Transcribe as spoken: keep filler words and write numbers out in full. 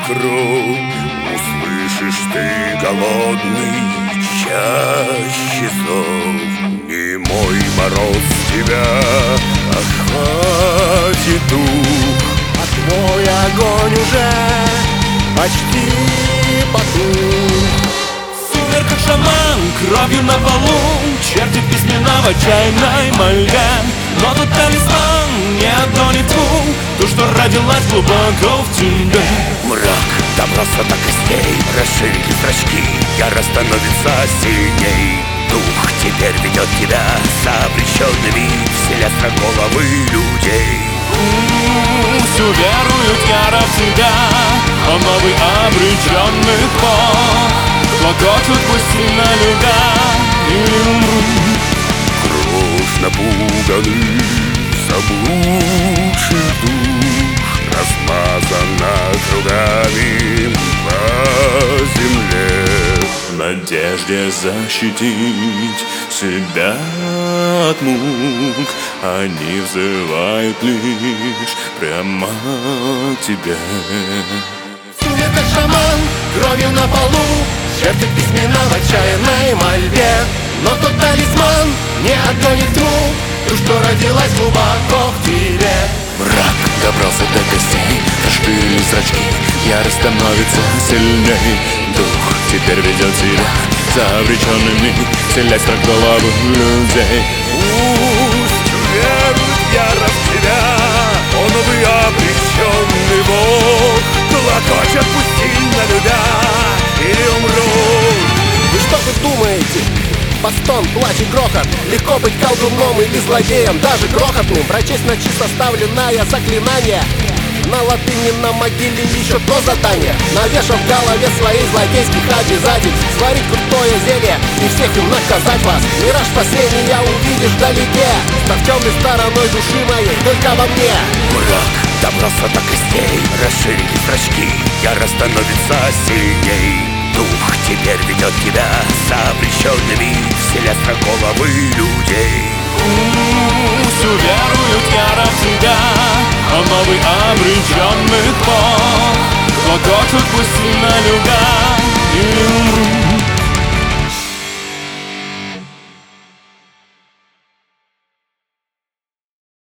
вокруг. Услышишь ты голодный чаще зов, и мой мороз тебя охватит дух. А твой огонь уже почти потух. В сумерках шаман кровью на полу чертит письмена в отчаянной мольбе. Но тот талисман не отгонит тьму, ту, что родилась глубоко в тебе. Мрак добрался до костей, расширили зрачки, ярость становится сильней. Дух теперь ведет тебя за обреченными, вселя страх головы людей. Всю веруют яро в тебя, а новый обреченных бог клокочут пусть на льда или умрут. Кровь напуганный, заблудший дух размазана кругами по земле. В надежде защитить себя от мук они взывают лишь прямо к тебе. В сумерках шаман кровью на полу чертит письмена в отчаянной мольбе. Но тот талисман не отгонит тьму, ту, что родилась глубоко в тебе. Мрак добрался до костей, расширили зрачки, ярость становится сильней. Дух теперь ведет тебя за обреченными, вселяя страх в голову людей. Пусть верует яро в тебя, о новый обреченный бог. Клокочет пусть сильно любя или умрут. Вы что тут думаете? Постон, плач и грохот. Легко быть колдуном или злодеем, даже крохотным. Прочесть на чисто составленное заклинание. На латыни на могиле еще то задание. Навешав в голове своих злодейских обязательств, сварить крутое зелье и всех им наказать вас. Мираж спасения увидишь вдалеке, став темной стороной души моей, только во мне. Мрак добрался до костей, расширили зрачки, ярость становится сильней. Дух теперь ведет тебя за обреченными, вселя страх головы людей. Всю веруют яро в тебя, а новый обреченных бог клокочут пусть на льда или